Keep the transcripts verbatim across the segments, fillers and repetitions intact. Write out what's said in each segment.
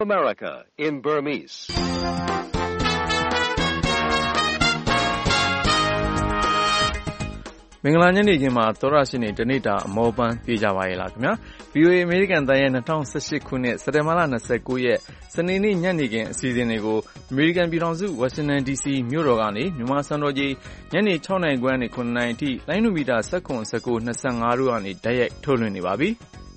America in Burmese. မင်္ဂလာညနေခင်းမှာသောရရှိနေတနေ့တာအမောပန်းပြေကြပါရဲ့လားခင်ဗျာ ဗွီအိုအေ အမေရိကန်တန်ရဲ့၂၀၁၈ခုနှစ်စက်တင်ဘာလ၂၉ရက်စနေနေ့ညနေခင်းအစီအစဉ်တွေကိုအမေရိကန်ပြည်ထောင်စုဝါရှင်တန်ဒီစီမြို့တော်ကနေမြန်မာစံတော်ချိန်ညနေ၆နာရီခွဲနဲ့၇နာရီအထိလိုင်းနိုမီတာ၁၇ ၁၉ ၂၅တို့ကနေတိုက်ရိုက်ထုတ်လွှင့်နေပါပြီ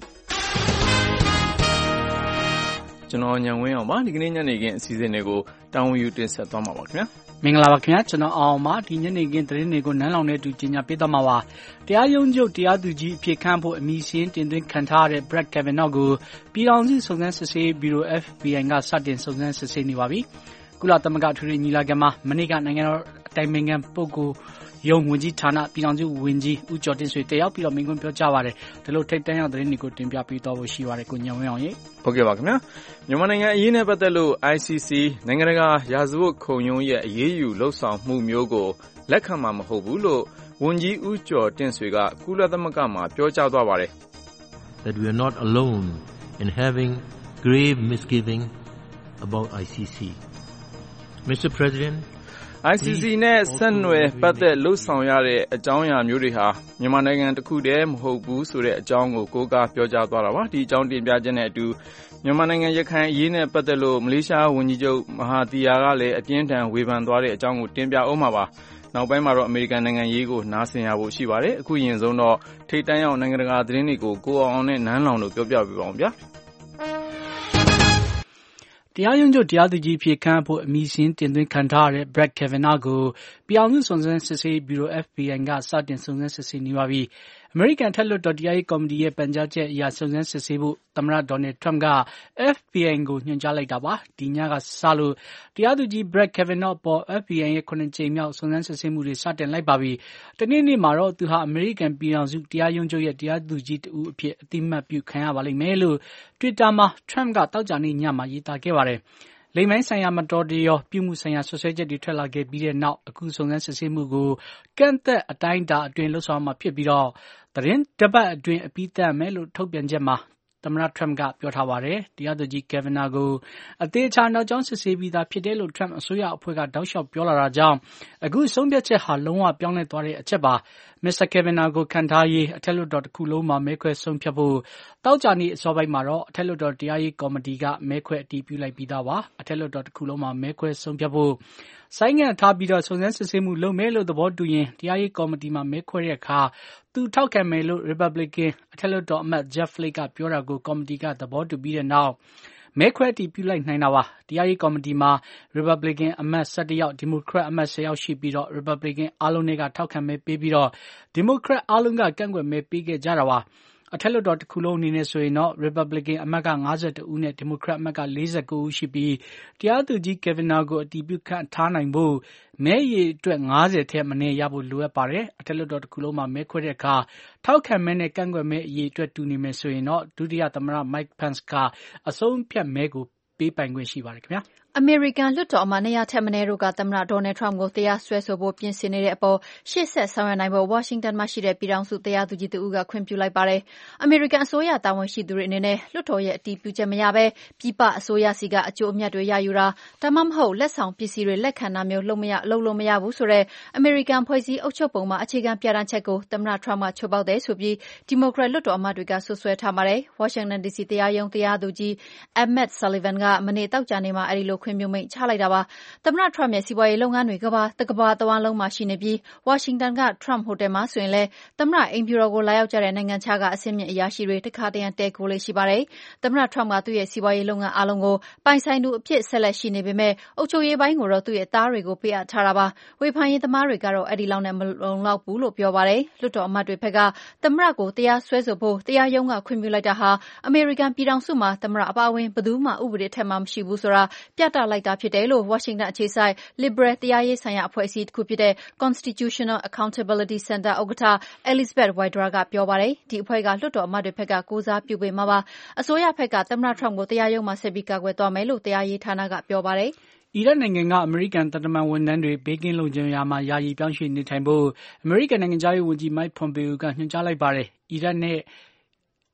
ကျွန်တော်ညံဝင်းအောင်ပါဒီကနေ့ညနေခင်းအစီအစဉ်တွေကိုတာဝန်ယူတင်ဆက်သွားမှာပါခင်ဗျာမင်္ဂလာပါခင်ဗျာကျွန်တော်အောင်ပါဒီညနေခင်းသတင်းတွေကိုနန်းလောင်နဲ့တူကြီးညာပေးသွားမှာပါတရားရုံးချုပ်တရားသူကြီးအဖြစ်ခန့်ဖို့အမည်ရှင်းတင်သွင်းခံထားတဲ့ Brett Kavanaugh ကိုပြည်ထောင်စုစုံစမ်းစစ်ဆေးဘီရို F B I ကစတင်စုံစမ်းစစ်ဆေးနေပါပြီကုလသမဂ္ဂထွေထွေညီလာခံမှာမနေ့ကနိုင်ငံတော်အတိုင်ပင်ခံပုဂ္ဂိုလ်ရုံးဝန်ကြီးဌာနပြည်ထောင်စုဝန်ကြီးဦးကျော်တင်ဆွေတက်ရောက်ပြီးတော့မိန့်ခွန်းပြောကြားပါတယ်ဒီလိုထိပ်တန်းရောက်သတင်းတွေကိုတင်ပြပေးသွားဖို့ရှိပါတယ်ကိုညံဝင်းအောင်ရေဟုတ်ကဲ့ပါခင်ဗျာမြန်မာနိုင်ငံအရေးနဲ့ပတ်သက်လို့ I C C နိုင်ငံတကာရာဇဝတ်ခုံရုံးရဲ့အရေးယူလှုပ်ဆောင်မှုမျိုးကိုလက်ခံမှာမဟုတ်ဘူးလို့ဝန်ကြီးဦးကျော်တင်ဆွေကကုလသမဂ္ဂမှာပြောကြားသွားပါတယ် That we are not alone in having grave misgiving about I C C Mister President I C C နဲ့ဆက်နွယ်ပတ်သက်လှုပ်ဆောင်ရတဲ့အကြောင်းအရာမျိုးတွေဟာမြန်မာနိုင်ငံတစ်ခုတည်းမဟုတ်ဘူးဆိုတဲ့အကြောင်းကိုကိုးကားပြောကြားသွားတာပါဒီအကြောင်းတင်ပြချက်နဲ့အတူမြန်မာနိုင်ငံရခိုင်အရေးနဲ့ပတ်သက်လို့မလေးရှားဝန်ကြီးချုပ်မဟာသီယာကလည်းအပြင်းထန်ဝေဖန်သွားတဲ့အကြောင်းကိုတင်ပြအောင်ပါပါနောက်ပိုင်းမှာတော့အမေရိကန်နိုင်ငံရေးကိုနားဆင်ရဖို့ရှိပါတယ်အခုရင်ဆုံးတော့ထိပ်တန်းရောက်နိုင်ငံတကာသတင်းတွေကိုကိုအောင်အောင်နဲ့နန်းလောင်တို့ပြောပြပေးပါအောင်ဗျာတရားရုံးချုပ်တရားသူကြီးဖြစ်ခန့်ဖို့အမည်ရှင်းတင်သွင်းခံထားရတဲ့ Brett Kavanaugh ကိုပြည်အောင်စုစုံစမ်းစစ်ဆေးဘီရို F B I ကစတင်စုံစမ်းစစ်ဆေးနေပါပြီအမေရိကန်ထက်လွှတ်တော်တရားရေးကော်မတီရဲ့ပန်ကြားချက်အရစုံစမ်းစစ်ဆေးဖို့သမ္မတဒေါ်နယ်ထရမ့်က F B I ကိုညွှန်ကြားလိုက်တာပါဒီညကစလို့တရားသူကြီး Brett Kavanaugh ပေါ် F B I ရဲ့ခုနှစ်ကြိမ်မြောက်စုံစမ်းစစ်ဆေးမှုတွေစတင်လိုက်ပါပြီတနေ့နေ့မှာတော့သူဟာအမေရိကန်ပြည်အောင်စုတရားရုံးချုပ်ရဲ့တရားသူကြီးတဦးအဖြစ်အသိမှတ်ပြုခံရပါလိမ့်မယ်လို့ Twitter မှာ Trump ကတောက်ကြနေ့ညမှာရေးသားခဲ့ပါတယ်လိမ်မိုင်းဆိုင်ရာမတော်တရောပြုမှုဆိုင်ရာဆွဆွဲချက်တွေထွက်လာခဲ့ပြီးတဲ့နောက်အခုစုံစမ်းစစ်ဆေးမှုကိုကန့်သက်အတိုင်းအတာအတွင်းလှုပ်ဆောင်မှာဖြစ်ပြီးတော့သတင်းတပတ်အတွင်းအပြီးသတ်မယ်လို့ထုတ်ပြန်ချက်မှာသမ္မတထရမ့်ကပြောထားပါတယ်တရားသူကြီး Kavanaugh ကိုအသေးချာနောက်ကျောင်းစစ်ဆေးပြီးသားဖြစ်တယ်လို့ထရမ့်အစိုးရအဖွဲ့ကတောက်လျှောက်ပြောလာတာကြောင့်အခုဆုံးဖြတ်ချက်ဟာလုံးဝပြောင်းလဲသွားတဲ့အချက်ပါမစ္စတာ Kavanaugh ကိုခံထားရေးအထက်လွှတ်တော်တစ်ခုလုံးမှာမဲခွဲဆုံးဖြတ်ဖို့တောက်ကြနေ့အစောပိုင်းမှာတော့အထက်လွှတ်တော်တရားရေးကော်မတီကမဲခွဲအတည်ပြုလိုက်ပြီးသားပါအထက်လွှတ်တော်တစ်ခုလုံးမှာမဲခွဲဆုံးဖြတ်ဖို့ဆိုင်းငံ့ထားပြီးတော့စုံစမ်းစစ်ဆေးမှုလုပ်မယ်လို့သဘောတူရင်တရားရေးကော်မတီမှာမဲခွဲတဲ့အခါသူထောက်ခံမယ်လို့ Republican အထက်လွှတ်တော်အမတ် Jeff Flake ကပြောတာကိုကော်မတီကသဘောတူပြီးတဲ့နောက်မဲခွဲအတည်ပြုလိုက်နိုင်တာပါတရားရေးကော်မတီမှာ Republican အမတ်၁၁ယောက် Democrat အမတ်၁၀ယောက်ရှိပြီးတော့ Republican အားလုံးတွေကထောက်ခံမဲပေးပြီးတော့ Democrat အားလုံးကကန့်ကွက်မဲပေးခဲ့ကြတာပါအထက်လွှတ်တော်တစ်ခုလုံးအနေနဲ့ဆိုရင်တော့ Republican အမတ်က၅၁ဦးနဲ့ Democrat အမတ်က၄၉ဦးရှိပြီးတရားသူကြီး Kavanaugh ကိုအတည်ပြုခန့်ထားနိုင်ဖို့မဲရည်အတွက်၅၀ထက်မနည်းရဖို့လိုအပ်ပါတယ်အထက်လွှတ်တော်တစ်ခုလုံးမှာမဲခွဲတဲ့အခါထောက်ခံမဲနဲ့ကန့်ကွက်မဲအရေးအတွက်တူနေမယ်ဆိုရင်တော့ဒုတိယသမ္မတ Mike Pence ကအဆုံးဖြတ်မဲကိုပေးပိုင်ခွင့်ရှိပါတယ်ခင်ဗျာအမေရိကန်လွှတ်တော်အမတ်နေရာထက်မနည်းတို့ကသမ္မတဒေါ်နယ်ထရမ့်ကိုတရားစွဲဆိုဖို့ပြင်ဆင်နေတဲ့အပေါ်ရှေ့ဆက်ဆောင်ရွက်နိုင်ဖို့ဝါရှင်တန်မှာရှိတဲ့ပြည်ထောင်စုတရားသူကြီးတဦးကခွင့်ပြုလိုက်ပါတယ်။အမေရိကန်အစိုးရတာဝန်ရှိသူတွေအနေနဲ့လွှတ်တော်ရဲ့အတည်ပြုချက်မရဘဲပြည်ပအစိုးရစီကအကျိုးအမြတ်တွေရယူတာဒါမှမဟုတ်လက်ဆောင်ပစ္စည်းတွေလက်ခံတာမျိုးလုပ်မရလုပ်လို့မရဘူးဆိုတဲ့အမေရိကန်ဖွဲ့စည်းအုပ်ချုပ်ပုံမှာအခြေခံပြဋ္ဌာန်းချက်ကိုသမ္မတထရမ့်ကချိုးဖောက်တယ်ဆိုပြီးဒီမိုကရက်လွှတ်တော်အမတ်တွေကဆွဆွဲထားပါတယ်။ဝါရှင်တန်ဒီစီတရားရုံးတရားသူကြီး Emmett Sullivan ကမနေ့တောက်ကြနေ့မှာအဲဒီလိုခွင့်ပြုမိန့်ချလိုက်တာပါသမ္မတထရမ့်ရဲ့စီးပွားရေးလုပ်ငန်းတွေကပါတကဘာတဝမ်းလုံးမှာရှိနေပြီးဝါရှင်တန်ကထရမ့်ဟိုတယ်မှာဆိုရင်လည်းသမ္မတအိမ်ဖြူတော်ကိုလာရောက်ကြတဲ့နိုင်ငံခြားကအဆင့်မြင့်အရာရှိတွေတခါတရံတဲကိုလေးရှိပါတယ်သမ္မတထရမ့်ကသူ့ရဲ့စီးပွားရေးလုပ်ငန်းအားလုံးကိုပိုင်ဆိုင်သူအဖြစ်ဆက်လက်ရှိနေပေမဲ့အုပ်ချုပ်ရေးပိုင်းကိုတော့သူ့ရဲ့သားတွေကိုပေးအပ်ထားတာပါဝေဖန်ရေးသမားတွေကတော့အဲ့ဒီလောက်နဲ့မလုံလောက်ဘူးလို့ပြောပါတယ်လွှတ်တော်အမတ်တွေဘက်ကသမ္မတကိုတရားစွဲဆိုဖို့တရားရုံးကခွင့်ပြုလိုက်တာဟာအမေရိကန်ပြည်ထောင်စုမှာသမ္မတအပါအဝင်ဘယ်သူမှဥပဒေထက်မှမရှိဘူးဆိုတာပြသလိုက်တာဖြစ်တယ်လို့ဝါရှင်တန်အခြေစိုက် Liberal တရားရေးဆိုင်ရာအဖွဲ့အစည်းတစ်ခုဖြစ်တဲ့ Constitutional Accountability Center ဥက္ကဋ္ဌ Elizabeth Wydra ကပြောပါတယ်ဒီအဖွဲ့ကလွှတ်တော်အမတ်တွေဘက်ကကိုးစားပြုပေးမှာပါအစိုးရဘက်ကသမ္မတထရမ့်ကိုတရားရုံးမှာဆက်ပြီးကာကွယ်သွားမယ်လို့တရားရေးဌာနကပြောပါတယ်အီရတ်နိုင်ငံကအမေရိကန်သံတမန်ဝန်ထမ်းတွေဘေးကင်းလုံခြုံရာမှာယာယီပြောင်းရွှေ့နေထိုင်ဖို့အမေရိကန်နိုင်ငံသားရေးဝန်ကြီး Mike Pompeo ကညွှန်ကြားလိုက်ပါတယ်။အီရတ်နဲ့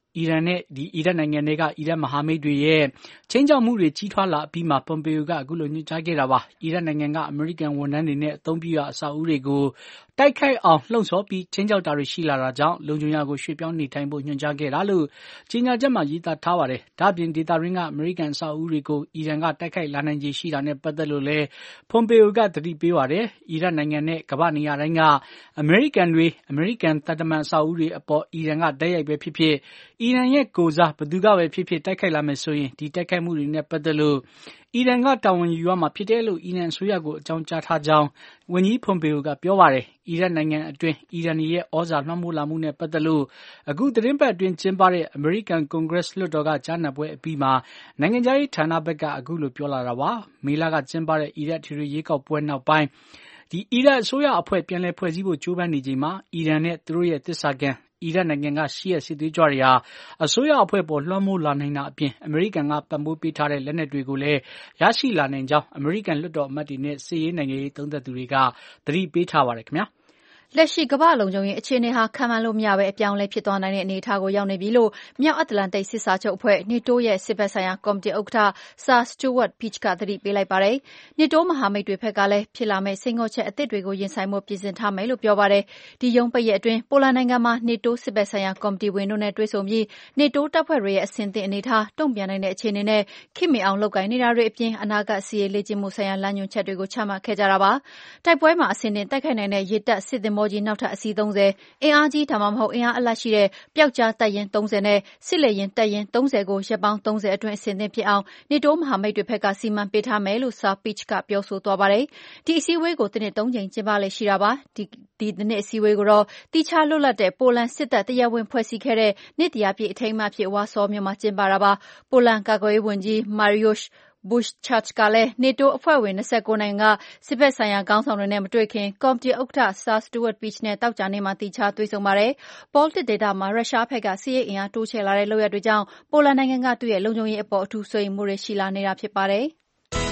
အီရန်နဲ့ဒီအီရတ်နိုင်ငံတွေကအီရတ်မဟာမိတ်တွေရဲ့ချင်းချောက်မှုတွေကြီးထွားလာပြီးမှပွန်ပေယိုကအခုလိုညွှန်ကြားခဲ့တာပါအီရတ်နိုင်ငံကအမေရိကန်ဝန်ထမ်းတွေနဲ့အသုံးပြုရအဆောက်အဦတွေကိုတိုက်ခိုက်အောင်လှုံ့ဆော်ပြီးချင်းချောက်တာတွေရှိလာတာကြောင့်လုံခြုံရေးကိုရွှေ့ပြောင်းနေထိုင်ဖို့ညွှန်ကြားခဲ့တာလို့ကြေညာချက်မှာရေးသားထားပါတယ်ဒါ့အပြင်ဒေတာရင်းကအမေရိကန်အဆောက်အဦတွေကိုအီရန်ကတိုက်ခိုက်လာနိုင်ခြေရှိတာနဲ့ပတ်သက်လို့လည်းပွန်ပေယိုကသတိပေးပါတယ်အီရတ်နိုင်ငံနဲ့ကမ္ဘာနေရာတိုင်းကအမေရိကန်တွေအမေရိကန်တပ်တမန်အဆောက်အဦတွေအပေါ်အီရန်ကတိုက်ရိုက်ပဲဖြစ်ဖြစ်အီရန်ရဲ့ကိုယ်စားဘယ်သူကပဲဖြစ်ဖြစ်တိုက်ခိုက်လာမယ်ဆိုရင်ဒီတိုက်ခိုက်မှုတွေနဲ့ပတ်သက်လို့အီရန်ကတာဝန်ယူရမှာဖြစ်တယ်လို့အီရန်အစိုးရကိုအကြောင်းကြားထားကြောင်းဝန်ကြီးပွန်ပေယိုကပြောပါတယ်အီရတ်နိုင်ငံအတွင်းအီရန်ရဲ့ဩဇာလွှမ်းမိုးလာမှုနဲ့ပတ်သက်လို့အခုသတင်းပတ်အတွင်းကျင်းပတဲ့အမေရိကန်ကွန်ဂရက်လွှတ်တော်ကကြားနာပွဲအပြီးမှာနိုင်ငံခြားရေးဌာနဘက်ကအခုလိုပြောလာတာပါမေလကကျင်းပတဲ့အီရတ်ထီရီရွေးကောက်ပွဲနောက်ပိုင်းဒီအီရတ်အစိုးရအဖွဲ့ပြန်လည်ဖွဲ့စည်းဖို့ကြိုးပမ်းနေချိန်မှာအီရန်နဲ့သူတို့ရဲ့သစ္စာခံအီရတ်နိုင်ငံကရှီးရဲ့စစ်သွေးကြွတွေဟာအစိုးရအဖွဲ့ပေါ်လွှမ်းမိုးလာနိုင်တာအပြင်အမေရိကန်ကပံ့ပိုးပေးထားတဲ့လက်နက်တွေကိုလည်းရရှိလာနိုင်ကြောင်းအမေရိကန်လွှတ်တော်အမတ်တွေနဲ့စစ်ရေးနိုင်ငံရေးသုံးသပ်သူတွေကသတိပေးထားပါတယ်ခင်ဗျာလက်ရှိကမ္ဘာလုံခြုံရေးအခြေအနေဟာခံမှန်းလို့မရပဲအပြောင်းလဲဖြစ်သွားနိုင်တဲ့အနေအထားကိုရောက်နေပြီလို့မြောက်အတ္တလန်တိတ်စစ်စာချုပ်အဖွဲ့ NATO ရဲ့စစ်ဘက်ဆိုင်ရာကော်မတီဥက္ကဋ္ဌ Sir Stuart Pearce ကသတိပေးလိုက်ပါတယ်။ NATO မဟာမိတ်တွေဘက်ကလည်းဖြစ်လာမယ့်စိန်ခေါ်ချက်အသစ်တွေကိုရင်ဆိုင်ဖို့ပြင်ဆင်ထားမယ်လို့ပြောပါတယ်။ဒီရုံးပိတ်ရက်အတွင်းပိုလန်နိုင်ငံမှာ NATO စစ်ဘက်ဆိုင်ရာကော်မတီဝင်တို့နဲ့တွေ့ဆုံပြီး NATO တပ်ဖွဲ့တွေရဲ့အဆင့်သင့်အနေအထားတုံ့ပြန်နိုင်တဲ့အခြေအနေနဲ့ခေတ်မီအောင်လုပ်ကိုင်နေတာတွေအပြင်အနာဂတ်စစ်ရေးလေ့ကျင့်မှုဆိုင်ရာလမ်းညွှန်ချက်တွေကိုချမှတ်ခဲ့ကြတာပါ။တိုက်ပွဲမှာအဆင့်သင့်တိုက်ခိုက်နိုင်တဲ့ရေတပ်စစ်သင်္ဘောကြီးနောက်ထပ်အစီးသုံးဆယ်အင်အားကြီးဒါမှမဟုတ်အင်အားအလတ်ရှိတဲ့ပျောက်ကြားတပ်ရင်းသုံးဆယ်နဲ့စစ်လေယာဉ်တပ်ရင်းသုံးဆယ်ကိုရက်ပေါင်းသုံးဆယ်အတွင်းအဆင့်သင့်ဖြစ်အောင် NATO မဟာမိတ်တွေဘက်ကစီမံပေးထားမယ်လို့ Sir Pearce ကပြောဆိုသွားပါတယ်။ဒီအစည်းအဝေးကိုတစ်နှစ်သုံးကြိမ်ကျင်းပလေ့ရှိတာပါ။ဒီဒီတစ်နှစ်အစည်းအဝေးကိုတော့သီးခြားလွတ်လပ်တဲ့ပိုလန်စစ်တပ်တရားဝင်ဖွဲ့စည်းခဲ့တဲ့နှစ်တရာပြည့်အထိမ်းအမှတ်အဖြစ်ဝါဆောမြို့မှာကျင်းပတာပါ။ပိုလန်ကာကွယ်ရေးဝန်ကြီး Mariusz Błaszczak ကလည်း NATO အဖွဲ့ဝင်၂၉နိုင်ငံကစစ်ဘက်ဆိုင်ရာခေါင်းဆောင်တွေနဲ့မတွေ့ခင်ကော်မတီဥက္ကဋ္ဌ Sir Stuart Pearce နဲ့သောကြာနေ့မှာသီးခြားတွေ့ဆုံပါတယ်။ Baltic ဒေသမှာရုရှားဘက်ကစစ်ရေးအင်အားတိုးချဲ့လာတဲ့လုပ်ရပ်တွေကြောင့်ပိုလန်နိုင်ငံကသူ့ရဲ့လုံခြုံရေးအပေါ်အထူးစိုးရိမ်မှုတွေရှိလာနေတာဖြစ်ပါတယ်။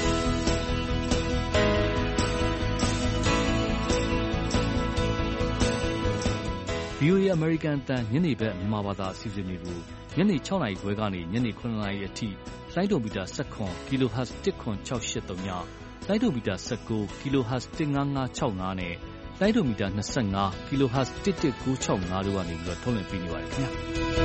ဗွီအိုအေ American အသံညနေဘက်မြန်မာဘာသာအစီအစဉ်တွေကိုညနေ၆နာရီခွဲကနေညနေ၇နာရီအထိလိုင်းဒိုမီတာ၁၇ kHz တစ်ခွန်၆၈၃ညလိုင်းဒိုမီတာ၁၉ kHz တစ်၅၅၆၅နဲ့လိုင်းဒိုမီတာ၂၅ kHz တစ်တစ်၉၆၅တို့ကနေပြီးတော့ထုတ်လွှင့်ပေးနေပါတယ်ခင်ဗျာ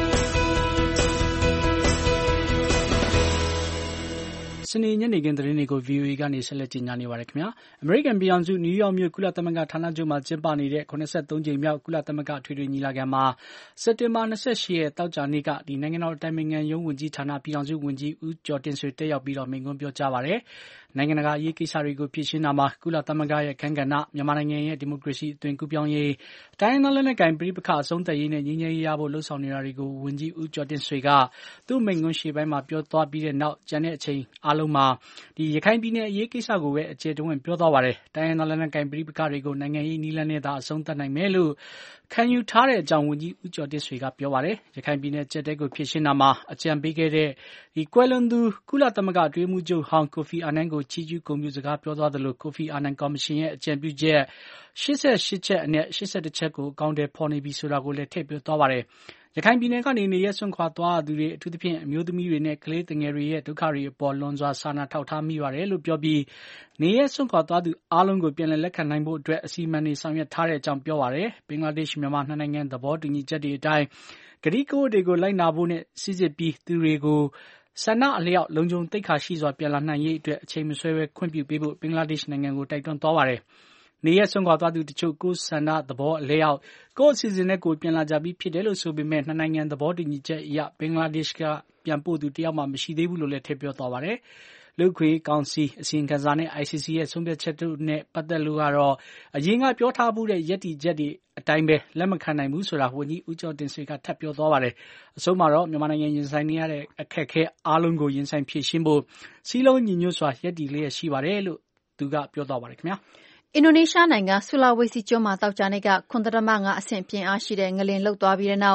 စနေညနေခင်းသတင်းတွေကို ဗွီအိုအေ ကနေဆက်လက်ကြေညာနေပါတယ်ခင်ဗျာအမေရိကန်ပြည်ထောင်စုနယူးယောက်မြို့ကုလသမဂ္ဂဌာနချုပ်မှာကျင်းပနေတဲ့၇၃ကြိမ်မြောက်ကုလသမဂ္ဂထွေထွေညီလာခံမှာစက်တင်ဘာ၂၈ရက်တောက်ကြနေ့ကဒီနိုင်ငံတော်အတိုင်ပင်ခံရုံးဝန်ကြီးဌာနပြည်ထောင်စုဝန်ကြီးဦးကျော်တင့်ဆွေတက်ရောက်ပြီးတော့မိန့်ခွန်းပြောကြားပါတယ်နိုင်ငံတကာအရေးကိစ္စတွေကိုဖြေရှင်းတာမှာကုလသမဂ္ဂရဲ့အခန်းကဏ္ဍမြန်မာနိုင်ငံရဲ့ဒီမိုကရေစီအသွင်ကူးပြောင်းရေးတိုင်းရင်းသားလက်နက်ကိုင်ပဋိပက္ခအဆုံးသတ်ရေးနဲ့ငြိမ်းချမ်းရေးရဖို့လှုံ့ဆော်နေတာတွေကိုဝန်ကြီးဦးကျော်တင့်ဆွေကသူ့မိန့်ခွန်းရှေ့ပိုင်းမှာပြောသွားပြီးတဲ့နောက်ကျန်တဲ့အချိန်အားလုံးမှာဒီရခိုင်ပြည်နယ်အရေးကိစ္စကိုပဲအကျေတဝင့်ပြောသွားပါတယ်တိုင်းရင်းသားလက်နက်ကိုင်ပဋိပက္ခတွေကိုနိုင်ငံရေးနည်းလမ်းနဲ့သာအဆုံးသတ်နိုင်မယ်လို့ခံယူထားတဲ့အကြောင်းဝန်ကြီးဦးကျော်တင့်ဆွေကပြောပါတယ်ရခိုင်ပြည်နယ်ကျက်တဲကိုဖြေရှင်းတာမှာအကြံပေးခဲ့တဲ့ဒီကွယ်လွန်သူကုလသမဂ္ဂအတွင်းမှုချုပ်ဟောင်းကိုဖီအာနန်ကိုချီးကျူးဂုဏ်ပြုစကားပြောသွားသလိုကိုဖီအာနန်ကော်မရှင်ရဲ့အကြံပြုချက်၈၈ချက်အနက်၈၁ချက်ကိုအကောင့်တွေဖော်နေပြီဆိုတာကိုလည်းထည့်ပြောသွားပါတယ်ရခိုင်ပြည်နယ်ကနေနေရဆွန့်ခွာသွားသူတွေအထူးသဖြင့်အမျိုးသမီးတွေနဲ့ကလေးငယ်တွေရဲ့ဒုက္ခတွေအပေါ်လွန်စွာစာနာထောက်ထားမိပါတယ်လို့ပြောပြီးနေရဆွန့်ခွာသွားသူအားလုံးကိုပြန်လည်လက်ခံနိုင်ဖို့အတွက်အစီအမံတွေဆောင်ရွက်ထားတဲ့အကြောင်းပြောပါတယ်ဘင်္ဂလားဒေ့ရှ်မြန်မာနှစ်နိုင်ငံသဘောတူညီချက်တွေအတိုင်းကတိကဝတ်တွေကိုလိုက်နာဖို့နဲ့စစ်စစ်ပြီးသူတွေကိုဆန္ဒအလျောက်လုံခြုံသိက္ခာရှိစွာပြန်လာနိုင်ရေးအတွက်အချိန်မဆွဲဘဲခွင့်ပြုပေးဖို့ဘင်္ဂလားဒေ့ရှ်နိုင်ငံကိုတိုက်တွန်းသွားပါတယ်နေရဆွန့်ခွာသွားသူတချို့ကိုယ်ဆန္ဒသဘောအလျောက်ကိုယ်အစီအစဉ်နဲ့ကိုပြန်လာကြပြီးဖြစ်တယ်လို့ဆိုပေမဲ့နှစ်နိုင်ငံသဘောတူညီချက်အရဘင်္ဂလားဒေ့ရှ်ကပြန်ပို့သူတယောက်မှမရှိသေးဘူးလို့လည်းထည့်ပြောသွားပါတယ်လူခွေကောင်စီအစီရင်ခံစာနဲ့ I C C ရဲ့ဆုံးဖြတ်ချက်တို့နဲ့ပတ်သက်လို့ကတော့အရင်ကပြောထားမှုတဲ့ယက်တီချက်တွေအတိုင်းပဲလက်မခံနိုင်ဘူးဆိုတာဝန်ကြီးဦးကျော်တင်ဆွေကထပ်ပြောသွားပါတယ်အဆုံးမှာတော့မြန်မာနိုင်ငံရင်ဆိုင်နေရတဲ့အခက်အခဲအားလုံးကိုရင်ဆိုင်ဖြေရှင်းဖို့စီးလုံးညီညွတ်စွာယက်တီလျက်ရှိပါတယ်လို့သူကပြောသွားပါတယ်ခင်ဗျာအင်ဒိုနီးရှားနိုင်ငံဆူလာဝေစီကျွန်းမှာသောကြာနေ့က ၇.၅ အဆင့်ပြင်းအားရှိတဲ့ငလျင်လှုပ်သွားပြီးတဲ့နောက်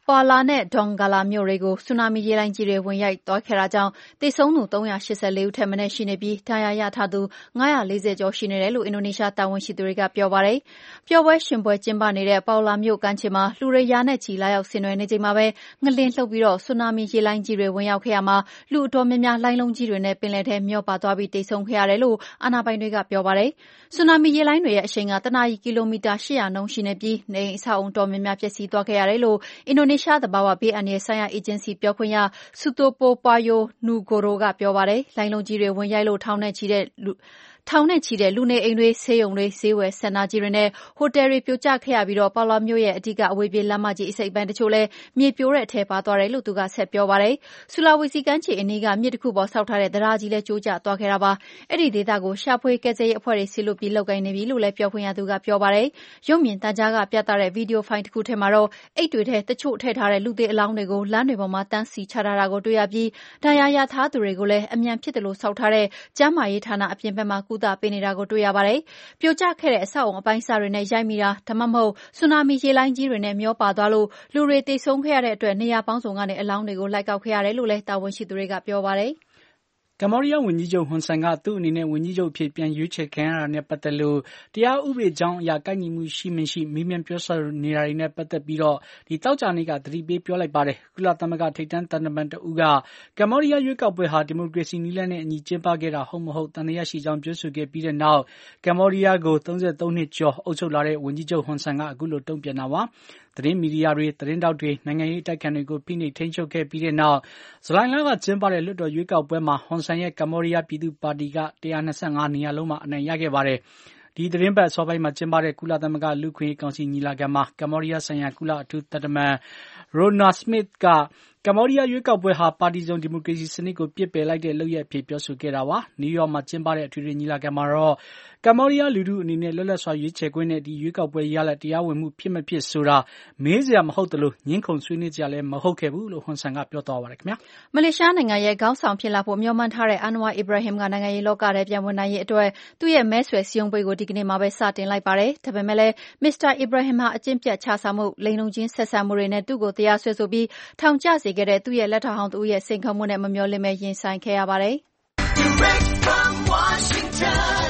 ပါလာနဲ့ဒေါန်ဂါလာမြို့တွေကိုဆူနာမီရေလှိုင်းကြီးတွေဝင်ရိုက်သွားခဲ့တာကြောင့်သေဆုံးသူသုံးရာရှစ်ဆယ်လေးဦးထက်မနည်းရှိနေပြီးဒဏ်ရာရထားသူငါးရာလေးဆယ်ကျော်ရှိနေတယ်လို့အင်ဒိုနီးရှားတာဝန်ရှိသူတွေကပြောပါတယ်။ပျော်ပွဲရှင်ပွဲကျင်းပနေတဲ့ပေါလာမြို့ကမ်းခြေမှာလူတွေရာနဲ့ချီလာရောက်ဆင်နွှဲနေချိန်မှာပဲငလျင်လှုပ်ပြီးတော့ဆူနာမီရေလှိုင်းကြီးတွေဝင်ရောက်ခဲ့ရမှာလူအတော်များများလှိုင်းလုံးကြီးတွေနဲ့ပင်လယ်ထဲမျောပါသွားပြီးတိတ်ဆုံးခဲ့ရတယ်လို့အာဏာပိုင်တွေကပြောပါတယ်။ဆူနာမီရေလှိုင်းတွေရဲ့အရှိန်ကတနာရီကီလိုမီတာရှစ်ရာနှုန်းရှိနေပြီးနေအိမ်အဆောက်အုံတော်များများပျက်စီးသွားခဲ့ရတယ်လို့အင်ဒိုနီးရှားသဘာဝဘေးအန္တရာယ်ဆိုင်ရာအေဂျင်စီပြောခွင့်ရဆူတိုပိုပွာယိုနူဂိုရိုကပြောပါတယ်။လှိုင်းလုံးကြီးတွေဝင်ရိုက်လို့ထောင်နဲ့ချီတဲ့လူထောင်နဲ့ချီတဲ့လူနေအိမ်တွေဆေးရုံတွေဈေးဝယ်စင်တာကြီးတွေနဲ့ဟိုတယ်တွေပြိုကျခဲ့ရပြီးတော့ပါလာမြို့ရဲ့အဓိကအဝေးပြေးလမ်းမကြီးအစိပ်ပိုင်းတချို့လည်းမြေပြိုတဲ့အထဲပါသွားတယ်လို့သူကဆက်ပြောပါတယ်။ဆူလာဝီစီကမ်းခြေအနီးကမြစ်တစ်ခုပေါ်ဆောက်ထားတဲ့တရားကြီးလည်းကျိုးကျသွားခဲ့တာပါ။အဲ့ဒီဒေသကိုရှာဖွေကယ်ဆယ်ရေးအဖွဲ့တွေဆီလွတ်ပြီးလောက်ကိုင်းနေပြီလို့လည်းပြောခွင့်ရသူကပြောပါတယ်။ရုပ်မြင်သံကြားကပြသတဲ့ဗီဒီယိုဖိုင်တစ်ခုထဲမှာတော့အိတ်တွေထဲတချို့ထည့်ထားတဲ့လူသေးအလောင်းတွေကိုလမ်းတွေပေါ်မှာတန်းစီချထားတာကိုတွေ့ရပြီးဒဏ်ရာရထားသူတွေကိုလည်းအမြန်ဖြစ်တယ်လို့ဆောက်ထားတဲ့ကျန်းမာရေးဌာနအပြင်ဘက်မှာကုသပေးနေတာကိုတွေ့ရပါတယ်။ပြိုကျခဲ့တဲ့အဆောက်အုံအပိုင်းအစတွေနဲ့ရိုက်မိတာဒါမှမဟုတ်ဆူနာမီရေလှိုင်းကြီးတွေနဲ့မျောပါသွားလို့လူတွေတိတ်ဆုံးခဲ့ရတဲ့အတွက်နေရာပေါင်းစုံကနေအလောင်းတွေကိုလိုက်ကောက်ခဲ့ရတယ်လို့လည်းတာဝန်ရှိသူတွေကပြောပါတယ်။ကမ္ဘောဒီးယားဝန်ကြီးချုပ်ဟွန်ဆန်ကသူ့အနေနဲ့ဝန်ကြီးချုပ်ဖြစ်ပြန်ရွေးချယ်ခံရတာနဲ့ပတ်သက်လို့တရားဥပဒေကြောင်းအရာကိုက်ညီမှုရှိမရှိမေးမြန်းပြောဆိုနေတာတွေနဲ့ပတ်သက်ပြီးတော့ဒီတောက်ကြနေကသတိပေးပြောလိုက်ပါတယ်။ကုလသမဂ္ဂထိပ်တန်းသံတမန်တဦးကကမ္ဘောဒီးယားရွေးကောက်ပွဲဟာဒီမိုကရေစီနည်းလမ်းနဲ့အညီကျင်းပခဲ့တာဟုတ်မဟုတ်တန်တရားရှိကြောင်းပြောဆိုခဲ့ပြီးတဲ့နောက်ကမ္ဘောဒီးယားကိုသုံးဆယ်သုံးနှစ်ကျော်အုပ်ချုပ်လာတဲ့ဝန်ကြီးချုပ်ဟွန်ဆန်ကအခုလိုတုံ့ပြန်တာပါ။သတင်းမီဒီယာတွေသတင်းတောက်တွေနိုင်ငံရေးတိုက်ခံတွေကိုဖိနှိပ်ထိန်းချုပ်ခဲ့ပြီးတဲ့နောက်ဇူလိုင်လကကျင်းပတဲ့လွှတ်တော်ရွေးကောက်ပွဲမှာဟွန်ဆန်ရဲ့ကမ္ဘောဒီးယားပြည်သူ့ပါတီက၁၂၅နေရာလုံးမှာအနိုင်ရခဲ့ပါတယ်။ဒီသတင်းပတ်အစောပိုင်းမှာကျင်းပတဲ့ကုလသမဂ္ဂလူ့ခွင့်ရေးကောင်စီညီလာခံမှာကမ္ဘောဒီးယားဆိုင်ရာကုလအထူးသံတမန်ရိုနာစမစ်ကကမ္ဘောဒီးယားရွေးကောက်ပွဲဟာပါတီစုံဒီမိုကရေစီစနစ်ကိုပြစ်ပယ်လိုက်တဲ့လုပ်ရပ်အဖြစ်ပြောဆိုခဲ့တာပါ။နယူးယောက်မှာကျင်းပတဲ့အထွေထွေညီလာခံမှာတော့ကမ္ဘောဒီးယားလူထုအနေနဲ့လွတ်လပ်စွာရွေးချယ်ခွင့်နဲ့ဒီရွေးကောက်ပွဲရလဒ်တရားဝင်မှုဖြစ်မဖြစ်ဆိုတာမေးစရာမဟုတ်သလိုငင်းခုန်ဆွေးနွေးကြလည်းမဟုတ်ခဲ့ဘူးလို့ဟွန်ဆန်ကပြောသွားပါတယ်ခင်ဗျာ။မလေးရှားနိုင်ငံရဲ့ခေါင်းဆောင်ဖြစ်လာဖို့မျှော်မှန်းထားတဲ့အန်ဝါအီဘရာဟင်ကနိုင်ငံရေးလောကထဲပြန်ဝင်နိုင်ရေးအတွက်သူ့ရဲ့မဲဆွယ်စည်းရုံးပွဲကိုဒီကနေ့မှပဲစတင်လိုက်ပါတယ်။ဒါပေမဲ့လည်းမစ္စတာအီဘရာဟင်ဟာအကျင့်ပြတ်ခြစားမှုလိမ်လည်ခြင်းဆက်ဆံမှုတွေနဲ့သူ့ကိုတရားစွဲဆိုပြီးထောင်ကျစေခဲ့တဲ့သူ့ရဲ့လက်ထောက်ဟောင်းသူရဲ့စိန်ခေါ်မှုနဲ့မမျှော်လင့်ပဲရင်ဆိုင်ခဲ့ရပါတယ်။ Direct from Washington,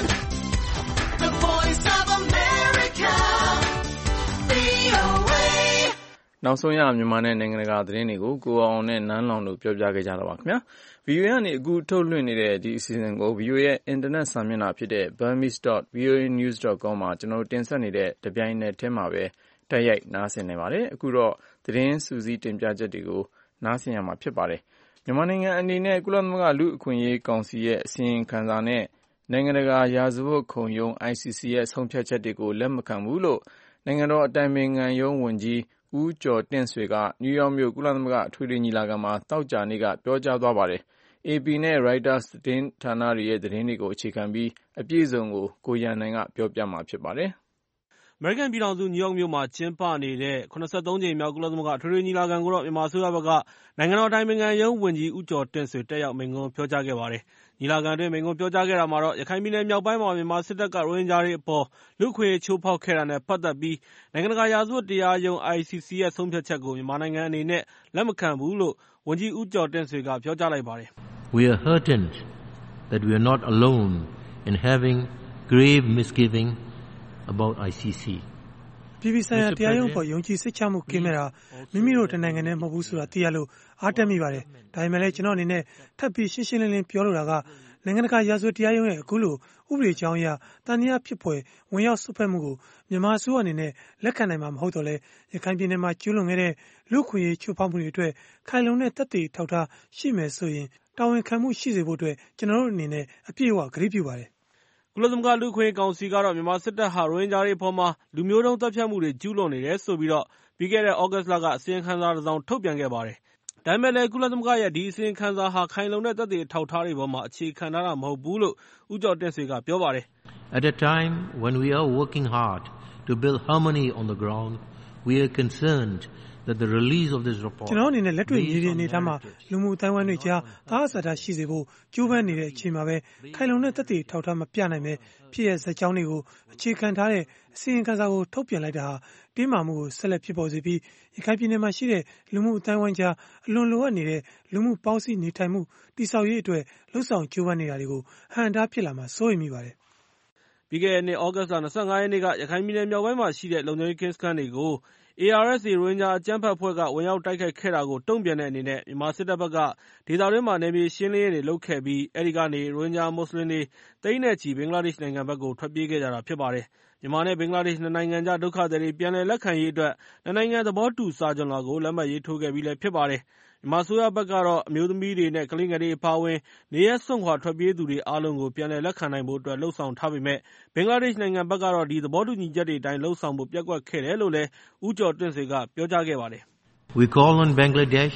the voice of America, ဗွီအိုအေနောက်ဆုံးရမြန်မာနဲ့နိုင်ငံတကာသတင်းတွေကိုကိုအောင်နဲ့နန်းလောင်တို့ပြောပြခဲ့ကြတာပါခင်ဗျာ။ ဗီအိုအေကနေအခုထုတ်လွှင့်နေတဲ့ဒီအစီအစဉ်ကို ဗီအိုအေရဲ့အင်တာနက်စာမျက်နှာဖြစ်တဲ့ burmese dot v o a news dot com မှာကျွန်တော်တို့တင်ဆက်နေတဲ့တပြိုင်နက်တည်းမှာပဲတိုက်ရိုက်နားဆင်နေပါတယ်။အခုတော့သတင်းစူးစီးတင်ပြချက်တွေကိုနားဆင်ရမှာဖြစ်ပါတယ်။မြန်မာနိုင်ငံအနေနဲ့ကုလသမဂ္ဂလူ့အခွင့်အရေးကောင်စီရဲ့အစီရင်ခံစာနဲ့နိုင်ငံတကာရာဇဝတ်ခုံရုံး I C C ရဲ့ဆုံးဖြတ်ချက်တွေကိုလက်မခံဘူးလို့နိုင်ငံတော်အတိုင်ပင်ခံရုံးဝန်ကြီးဦးကျော်တင့်ဆွေကနယူးယောက်မြို့ကုလသမဂ္ဂအထွေထွေညီလာခံမှာသောကြာနေ့ကပြောကြားသွားပါတယ်။ A P နဲ့ Reuters သတင်းဌာနတွေရဲ့သတင်းတွေကိုအခြေခံပြီးအပြည့်အစုံကိုကိုရန်နိုင်ကပြောပြမှာဖြစ်ပါတယ်။အမေရိကန်ပြည်ထောင်စုနယူးယောက်မြို့မှာကျင်းပနေတဲ့၇၃ကြိမ်မြောက်ကုလသမဂ္ဂအထွေထွေညီလာခံကိုတော့မြန်မာအစိုးရဘက်ကနိုင်ငံတော်အတိုင်ပင်ခံရုံးဝန်ကြီးဦးကျော်တင့်ဆွေတက်ရောက်မိန့်ခွန်းပြောကြားခဲ့ပါတယ်။ညီလာခံအတွင်းမိန့်ခွန်းပြောကြားခဲ့တာမှာတော့ရခိုင်ပြည်နယ်မြောက်ပိုင်းမှာမြန်မာစစ်တပ်ကရိုဟင်ဂျာတွေအပေါ်လူ့အခွင့်အရေးချိုးဖောက်ခဲ့တာနဲ့ပတ်သက်ပြီးနိုင်ငံတကာရာဇဝတ်တရားရုံး I C C ရဲ့ဆုံးဖြတ်ချက်ကိုမြန်မာနိုင်ငံအနေနဲ့လက်မခံဘူးလို့ဝန်ကြီးဦးကျော်တင့်ဆွေကပြောကြားလိုက်ပါတယ်။ We are heartened that we are not alone in having grave misgiving about I C C. ပြည်ပဆိုင်ရာတရားရုံးပေါ်ယုံကြည်စိတ်ချမှုကင်းမဲ့တာမိမိတို့တနိုင်ငံနဲ့မဟုတ်ဘူးဆိုတာသိရလို့အားတက်မိပါတယ်။ဒါပေမဲ့လည်းကျွန်တော်အနေနဲ့ထပ်ပြီးရှင်းရှင်းလင်းလင်းပြောလိုတာကနိုင်ငံတကာရာဇဝတ်တရားရုံးရဲ့အခုလိုဥပဒေကြောင်းအရတန်တရားဖြစ်ဖွယ်ဝင်ရောက်ဆွတ်ဖက်မှုကိုမြန်မာအစိုးရအနေနဲ့လက်ခံနိုင်မှာမဟုတ်တော့လဲရခိုင်ပြည်နယ်မှာကျူးလွန်ခဲ့တဲ့လူ့ခွင့်ရေးချိုးဖောက်မှုတွေအတွက်ခိုင်လုံတဲ့သက်သေထောက်ထားရှိမယ်ဆိုရင်တာဝန်ခံမှုရှိစေဖို့အတွက်ကျွန်တော်တို့အနေနဲ့အပြည့်အဝကတိပြုပါတယ်ကုလသမဂ္ဂလူ့အခွင့်အရေးကောင်စီကတော့မြန်မာစစ်တပ်ဟာရိုဟင်ဂျာတွေအပေါ်မှာလူမျိုးတုံးသတ်ဖြတ်မှုတွေကျူးလွန်နေတယ်ဆိုပြီးတော့ပြီးခဲ့တဲ့ဩဂတ်စ်လကအစီရင်ခံစာတစ်စောင်ထုတ်ပြန်ခဲ့ပါတယ်။ဒါပေမဲ့လည်းကုလသမဂ္ဂရဲ့ဒီအစီရင်ခံစာဟာခိုင်လုံတဲ့သက်သေအထောက်အထားတွေပေါ်မှာအခြေခံထားတာမဟုတ်ဘူးလို့ဦးကျော်တင့်ဆွေကပြောပါတယ်။ At a time when we are working hard to build harmony on the ground, we are concerned that the release of this report ကျွန်တော်အနေနဲ့လက်တွေ့မြေပြင်အနေထားမှာလူမှုအတိုင်းအဝိုင်းတွေကြားသားအဆတာရှိစေဖို့ကြိုးပမ်းနေတဲ့အချိန်မှာပဲခိုင်လုံတဲ့သက်သေထောက်ထားမပြနိုင်ပဲဖြစ်ရစကြောင်းတွေကိုအခြေခံထားတဲ့အစီရင်ခံစာကိုထုတ်ပြန်လိုက်တာဟာတင်းမာမှုကိုဆက်လက်ဖြစ်ပေါ်စေပြီးရခိုင်ပြည်နယ်မှာရှိတဲ့လူမှုအတိုင်းအဝိုင်းကြားအလွန်လိုအပ်နေတဲ့လူမှုပေါင်းစည်းနေထိုင်မှုတိဆောက်ရေးအတွက်လှုပ်ဆောင်ကြိုးပမ်းနေတာတွေကိုဟန်တာဖြစ်လာမှာစိုးရိမ်မိပါတယ်ပြီးခဲ့တဲ့နှစ်ဩဂတ်စ်လ၂၅ရက်နေ့ကရခိုင်ပြည်နယ်မြောက်ပိုင်းမှာရှိတဲ့လုံခြုံရေးကင်းစခန်းတွေကို အေအာရ်အက်စ် ရိုဟင်ဂျာအကြမ်းဖက်အဖွဲ့ကဝင်ရောက်တိုက်ခိုက်ခဲ့တာကိုတုံ့ပြန်တဲ့အနေနဲ့မြန်မာစစ်တပ်ဘက်ကဒေသတွင်းမှာနယ်မြေရှင်းလင်းရေးတွေလုပ်ခဲ့ပြီးအဲဒီကနေရိုဟင်ဂျာမွတ်စလင်တွေသိန်းနဲ့ချီဘင်္ဂလားဒေ့ရှ်နိုင်ငံဘက်ကိုထွက်ပြေးခဲ့ကြတာဖြစ်ပါတယ်။မြန်မာနဲ့ဘင်္ဂလားဒေ့ရှ်နှစ်နိုင်ငံကြားဒုက္ခသည်တွေပြန်လည်လက်ခံရေးအတွက်နှစ်နိုင်ငံသဘောတူစာချွန်လွှာကိုလက်မှတ်ရေးထိုးခဲ့ပြီးလည်းဖြစ်ပါတယ်။မြန်မာအစိုးရဘက်ကတော့အမျိုးသမီးတွေနဲ့ကလေးငယ်တွေအပါအဝင်နေရပ်စွန့်ခွာထွက်ပြေးသူတွေအားလုံးကိုပြန်လည်လက်ခံနိုင်ဖို့အတွက်လှုံ့ဆော်ထားပေမဲ့ဘင်္ဂလားဒေ့ရှ်နိုင်ငံဘက်ကတော့ဒီသဘောတူညီချက်တွေအတိုင်းလှုံ့ဆော်ဖို့ပျက်ကွက်ခဲ့တယ်လို့လည်းဦးကျော်တင့်ဆွေကပြောကြားခဲ့ပါတယ်။ We call on Bangladesh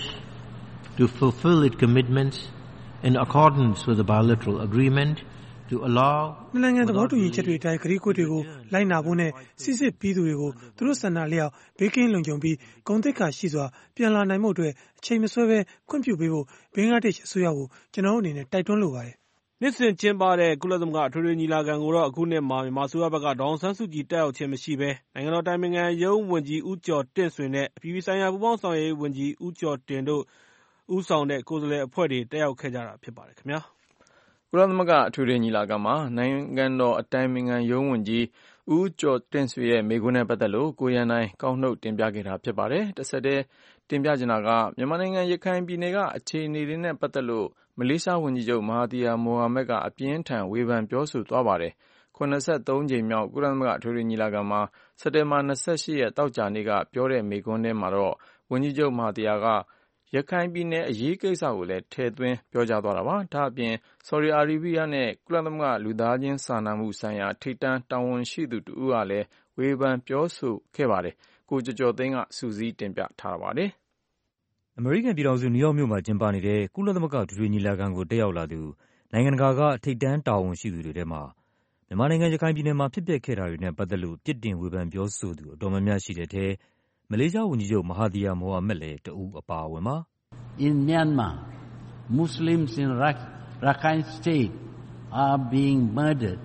to fulfill its commitments in accordance with the bilateral agreement to allow နှစ်နိုင်ငံသဘောတူညီချက်တွေအတိုင်းကတိကဝတ်တွေကိုလိုက်နာဖို့နဲ့စစ်စစ်ပြီးသူတွေကိုသူတို့ဆန္ဒလျောက်ဘေးကင်းလုံခြုံပြီးဂုဏ်သိက္ခာရှိစွာပြန်လာနိုင်မှုအတွက်အချိန်မဆွဲဘဲခွင့်ပြုပေးဖို့ဘင်္ဂလားဒေ့ရှ်အစိုးရကိုကျွန်တော်တို့အနေနဲ့တိုက်တွန်းလိုပါတယ်။နှစ်စဉ်ကျင်းပတဲ့ကုလသမဂ္ဂအထွေထွေညီလာခံကိုတော့အခုနှစ်မှာမြန်မာအစိုးရဘက်ကဒေါ်အောင်ဆန်းစုကြည်တက်ရောက်ခြင်းမရှိဘဲနိုင်ငံတော်အတိုင်ပင်ခံရုံးဝန်ကြီးဦးကျော်တင့်ဆွေနဲ့အပြည်ပြည်ဆိုင်ရာပူးပေါင်းဆောင်ရွက်ရေးဝန်ကြီးဦးကျော်တင်တို့ဦးဆောင်တဲ့ကိုယ်စားလှယ်အဖွဲ့တွေတက်ရောက်ခဲ့ကြတာဖြစ်ပါတယ်ခင်ဗျာ။ကုလသမဂ္ဂအထွေထွေညီလာခံမှာနိုင်ငံတော်အတိုင်ပင်ခံရုံးဝန်ကြီးဦးကျော်တင့်ဆွေရဲ့မိန့်ခွန်းနဲ့ပတ်သက်လို့ကိုရန်နိုင်ကောက်နှုတ်တင်ပြခဲ့တာဖြစ်ပါတယ်။တစ်ဆက်တည်းတင်ပြချင်တာကမြန်မာနိုင်ငံရခိုင်ပြည်နယ်ကအခြေအနေတွေနဲ့ပတ်သက်လို့မလေးရှားဝန်ကြီးချုပ်မဟာသီယာမိုဟာမက်ကအပြင်းထန်ဝေဖန်ပြောဆိုသွားပါတယ်။၇၃ကြိမ်မြောက်ကုလသမဂ္ဂအထွေထွေညီလာခံမှာစက်တင်ဘာ၂၈ရက်သောကြာနေ့ကပြောတဲ့မိန့်ခွန်းထဲမှာတော့ဝန်ကြီးချုပ်မဟာသီယာကရခိုင်ပြည်နယ်အရေးကိစ္စကိုလည်းထည့်သွင်းပြောကြားသွားတာပါ။ဒါ့အပြင်ဆော်ဒီအာရေဗျနဲ့ကုလသမဂ္ဂလူသားချင်းစာနာမှုဆိုင်ရာထိပ်တန်းတာဝန်ရှိသူတဦးကလည်းဝေဖန်ပြောဆိုခဲ့ပါတယ်။ကိုကျော်ကျော်သိန်းကစုစည်းတင်ပြထားပါတယ်။အမေရိကန်ပြည်ထောင်စုနယူးယောက်မြို့မှာကျင်းပနေတဲ့ကုလသမဂ္ဂအထွေထွေညီလာခံကိုတက်ရောက်လာသူနိုင်ငံတကာကထိပ်တန်းတာဝန်ရှိသူတွေထဲမှာမြန်မာနိုင်ငံရခိုင်ပြည်နယ်မှာဖြစ်ပျက်ခဲ့တာတွေနဲ့ပတ်သက်လို့ပြစ်တင်ဝေဖန်ပြောဆိုသူအတော်များများရှိတဲ့ထဲမလေးရှားဝန်ကြီးချုပ်မဟာသီယာမိုဟာမက်လည်းတဦးအပါအဝင်ပါ။ In Myanmar, Muslims in Rakhine State are being murdered.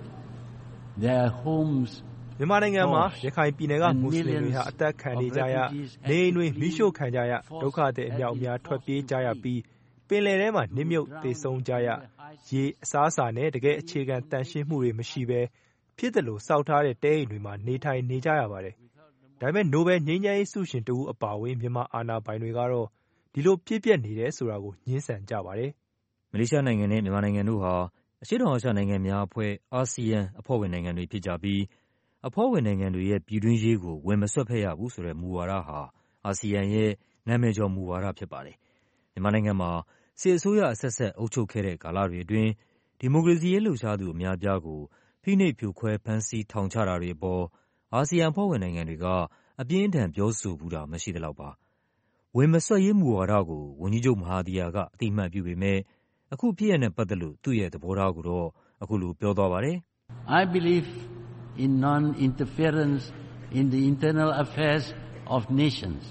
Their homes မြန်မာနိုင်ငံမှာရခိုင်ပြည်နယ်ကမွတ်စလင်တွေဟာအသက်ခံနေကြရနေအိမ်တွေမိရှို့ခံကြရဒုက္ခသည်အများအများထွက်ပြေးကြရပြီးပင်လယ်ထဲမှာနစ်မြုပ်သေဆုံးကြရရေအစားအစာနဲ့တကယ်အခြေခံတန်ရှင်းမှုတွေမရှိဘဲဖြစ်တယ်လို့စောက်ထားတဲ့တဲအိမ်တွေမှာနေထိုင်နေကြရပါတယ်။ဒါပေမဲ့နိုဘယ်ငြိမ်းချမ်းရေးဆုရှင်တဦးအပါအဝင်မြန်မာအာဏာပိုင်တွေကတော့ဒီလိုပြည့်ပြည့်နေတယ်ဆိုတာကိုညှင်းဆန်ကြပါတယ်။မလေးရှားနိုင်ငံနဲ့မြန်မာနိုင်ငံတို့ဟာအရှေ့တောင်အာရှနိုင်ငံများအဖွဲ့အာဆီယံအဖွဲ့ဝင်နိုင်ငံတွေဖြစ်ကြပြီးအဖွဲ့ဝင်နိုင်ငံတွေရဲ့ပြည်တွင်းရေးကိုဝင်မစွက်ဖက်ရဘူးဆိုတဲ့မူဝါဒဟာအာဆီယံရဲ့နာမည်ကျော်မူဝါဒဖြစ်ပါတယ်။မြန်မာနိုင်ငံမှာစစ်အစိုးရအဆက်ဆက်အုပ်ချုပ်ခဲ့တဲ့ကာလတွေအတွင်းဒီမိုကရေစီရေးလှုပ်ရှားသူအများအပြားကိုဖိနှိပ်ဖြိုခွဲဖမ်းဆီးထောင်ချတာတွေအပေါ်အာဆီယံအဖွဲ့ဝင်နိုင်ငံတွေကအပြင်းအထန်ပြောဆိုဘူးတာမရှိသလောက်ပါ။ဝင်မစွက်ရေးမူဝါဒကိုဝန်ကြီးချုပ်မဟာသီယာကအသိအမှတ်ပြုပေမဲ့အခုဖြစ်ရတဲ့ပတ်သက်လို့သူ့ရဲ့သဘောထားကိုတော့အခုလိုပြောသွားပါတယ်။ I believe in non-interference in the internal affairs of nations.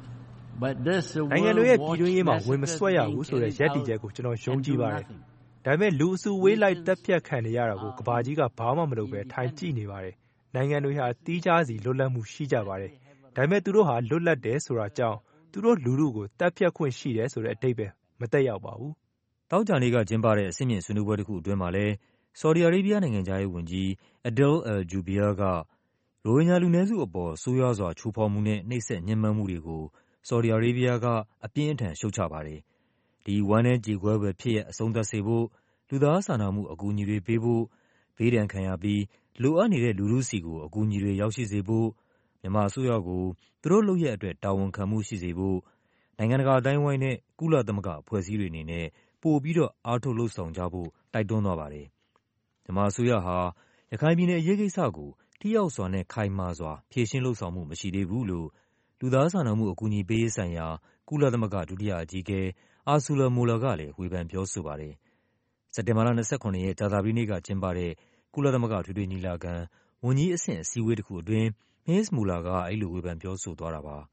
But this the နိုင်ငံတွေရဲ့ပြည်တွင်းရေးမှာဝင်မစွက်ရဘူးဆိုတဲ့ရည်တည်ချက်ကိုကျွန်တော်ယုံကြည်ပါတယ်။ဒါပေမဲ့လူအစုဝေးလိုက်တက်ဖြတ်ခံနေရတာကိုကဘာကြီးကဘာမှမလုပ်ပဲထိုင်ကြည့်နေပါတယ်။နိုင်ငံတွေဟာတီးခြားစီလွတ်လပ်မှုရှိကြပါတယ်။ဒါပေမဲ့သူတို့ဟာလွတ်လပ်တယ်ဆိုတာကြောင့်သူတို့လူလူကိုတက်ဖြတ်ခွင့်ရှိတယ်ဆိုတဲ့အဓိပ္ပာယ်မသက်ရောက်ပါဘူး။တောက်ကြနေ့ကကျင်းပတဲ့အစိမ့်မြင့်ဆွေးနွေးပွဲတစ်ခုအတွင်းမှာလည်းဆော်ဒီအာရေဗျနိုင်ငံသားရေးဝန်ကြီး Adel Al-Jubeir ကရိုဟင်ဂျာလူနည်းစုအပေါ်ဆိုးရွားစွာချိုးဖောက်မှုနဲ့နှိပ်စက်ညှဉ်းပန်းမှုတွေကိုဆော်ဒီအာရေဗျကအပြင်းအထန်ရှုတ်ချပါတယ်။ဒီဝမ်းနည်းကြေကွဲဖွယ်ဖြစ်ရပ်အဆုံးသတ်စေဖို့လူသားစာနာမှုအကူအညီတွေပေးဖို့ဘေးဒဏ်ခံရပြီးလိုအပ်နေတဲ့လူထုစီကိုအကူအညီတွေရောက်ရှိစေဖို့မြန်မာအစိုးရကိုသူတို့လုပ်ရက်အတွက်တာဝန်ခံမှုရှိစေဖို့နိုင်ငံတကာအတိုင်းအဝိုင်းနဲ့ကုလသမဂ္ဂအဖွဲ့အစည်းတွေအနေနဲ့ပိုပြီးတော့အားထုတ်လှုံ့ဆော်ကြဖို့တိုက်တွန်းသွားပါတယ်။မြန်မာအစိုးရဟာရခိုင်ပြည်နယ်အရေးကိစ္စကိုထိရောက်စွာနဲ့ခိုင်မာစွာဖြေရှင်းလှုံ့ဆော်မှုမရှိသေးဘူးလို့လူသားစာနာမှုအကူအညီပေးရေးဆိုင်ရာကုလသမဂ္ဂဒုတိယအကြီးအကဲအာဆူလာမိုလာကလည်းဝေဖန်ပြောဆိုပါတယ်။စက်တင်ဘာလ၂၇ရက်ကြာသပတေးနေ့ကကျင်းပတဲ့ကုလသမဂ္ဂထွေထွေညီလာခံဝန်ကြီးအဆင့်အစည်းအဝေးတစ်ခုအတွင်းမစ္စမူလာကအဲ့လိုဝေဖန်ပြောဆိုသွားတာပါ။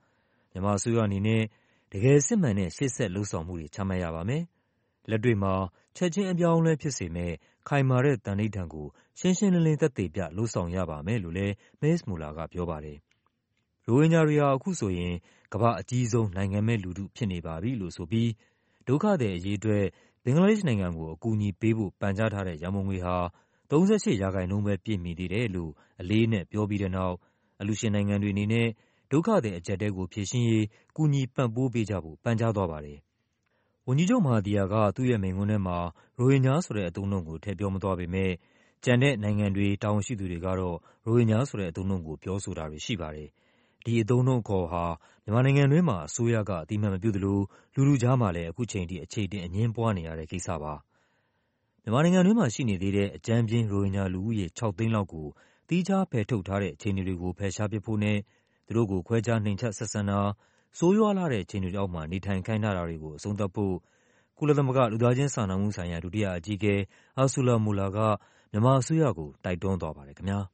မြန်မာအစိုးရအနေနဲ့တကယ်စစ်မှန်တဲ့ရှေ့ဆက်လှုံ့ဆော်မှုတွေချမှတ်ရပါမယ်။လက်တွေ့မှာချက်ချင်းအပြောင်းအလဲဖြစ်စေမဲ့ခိုင်မာတဲ့သန္နိဋ္ဌာန်ကိုရှင်းရှင်းလင်းလင်းသက်သေပြလှုံ့ဆော်ရပါမယ်လို့လည်း Miz Mueller ကပြောပါတယ်။ရိုဟင်ဂျာတွေဟာအခုဆိုရင်ကမ္ဘာအကြီးဆုံးနိုင်ငံမဲ့လူထုဖြစ်နေပါပြီလို့ဆိုပြီးဒုက္ခသည်အရေးအတွက်ဘင်္ဂလားဒေ့ရှ်နိုင်ငံကိုအကူအညီပေးဖို့ပန်ကြားထားတဲ့ရန်ပုံငွေဟာသုံးဆယ့်ရှစ်ရာခိုင်နှုန်းပဲပြည့်မီသေးတယ်လို့အလေးနဲ့ပြောပြီးတဲ့နောက်အလှူရှင်နိုင်ငံတွေအနေနဲ့ဒုက္ခသည်အကျပ်အတည်းကိုဖြေရှင်းရေးကူညီပံ့ပိုးပေးကြဖို့ပန်ကြားသွားပါတယ်။ဝန်ကြီးချုပ်မဟာဒီယာကသူ့ရဲ့မိန့်ခွန်းထဲမှာရိုဟင်ဂျာဆိုတဲ့အသုံးအနှုန်းကိုထည့်ပြောမသွားပေမဲ့ကျန်တဲ့နိုင်ငံတွေတာဝန်ရှိသူတွေကတော့ရိုဟင်ဂျာဆိုတဲ့အသုံးအနှုန်းကိုပြောဆိုတာတွေရှိပါတယ်။ဒီအသုံးအနှုန်းအခေါ်ဟာမြန်မာနိုင်ငံတွင်းမှာအစိုးရကအတိအမှန်မပြုသလိုလူလူကြားမှာလည်းအခုချိန်ထိအခြေအတင်အငြင်းပွားနေရတဲ့ကိစ္စပါ။မြန်မာနိုင်ငံတွင်းမှာရှိနေသေးတဲ့အကြမ်းဖျင်းရိုဟင်ဂျာလူဦးရေခြောက်သိန်းလောက်ကိုသီးခြားဖယ်ထုတ်ထားတဲ့အခြေအနေတွေကိုဖယ်ရှားပစ်ဖို့နဲ့သူတို့ကိုခွဲခြားနှိမ်ချဆက်ဆံတာဆိုးရွားလာတဲ့အခြေအနေတွေအောက်မှာနေထိုင်ခိုင်းထားတာတွေကိုအဆုံးသတ်ဖို့ကုလသမဂ္ဂလူသားချင်းစာနာမှုဆိုင်ရာဒုတိယအကြီးအကဲ Ursula Mueller ကမြန်မာအစိုးရကိုတိုက်တွန်းသွားပါတယ်ခင်ဗျာ